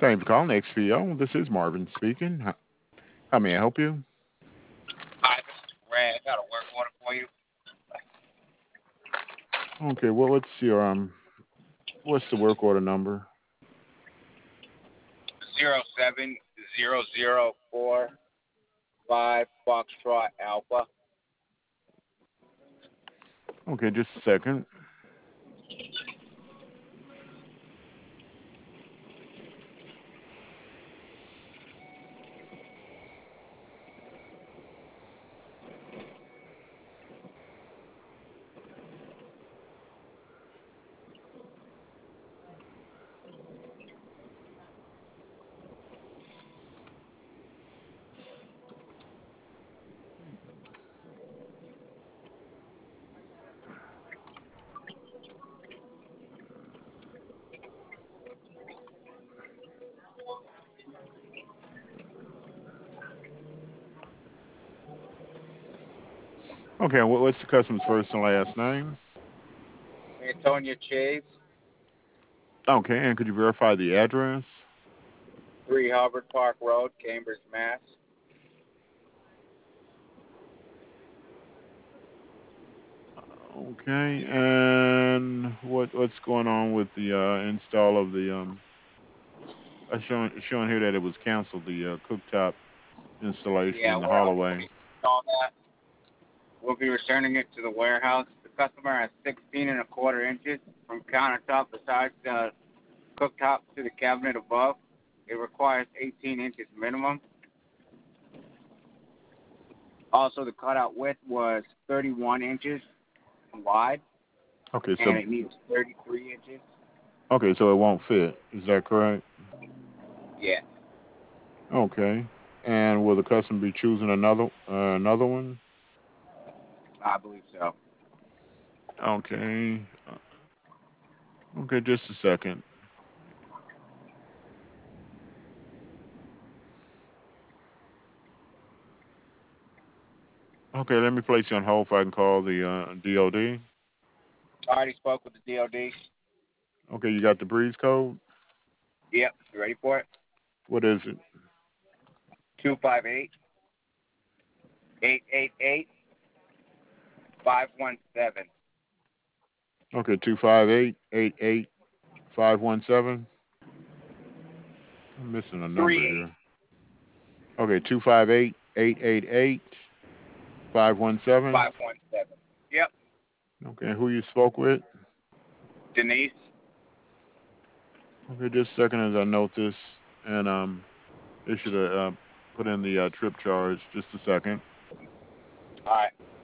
Thank you for calling XPO. This is Marvin speaking. How may I help you? Hi, this is Ray. I got a work order for you. Okay, well, what's the work order number? 07004 Foxtrot Alpha. Okay, just a second. Okay, what's the customer's first and last name? Antonia Chase, Okay, and could you verify the address? 3 Harvard Park Road, Cambridge, Mass. Okay, and what's going on with the install of the showing here that it was canceled, the cooktop installation Yeah, in the we're on hallway. all that. We'll be returning it to the warehouse. The customer has 16 and a quarter inches from countertop besides the cooktop to the cabinet above. It requires 18 inches minimum. Also, the cutout width was 31 inches wide, Okay, and so it needs 33 inches. so it won't fit. Is that correct? Yeah, Okay, and will the customer be choosing another one? I believe so. Okay, okay, just a second. Okay, let me place you on hold if I can call the DOD. I already spoke with the DOD. Okay, you got the breeze code. Yep, you ready for it? What is it? 258-888-517. Okay, 258-88517. I'm missing a number 38. here. Okay, 258-888-517. 517. Yep. Okay, who you spoke with? Denise. Okay, just a second as I note this, and they should have put in the trip charge. Just a second. All right.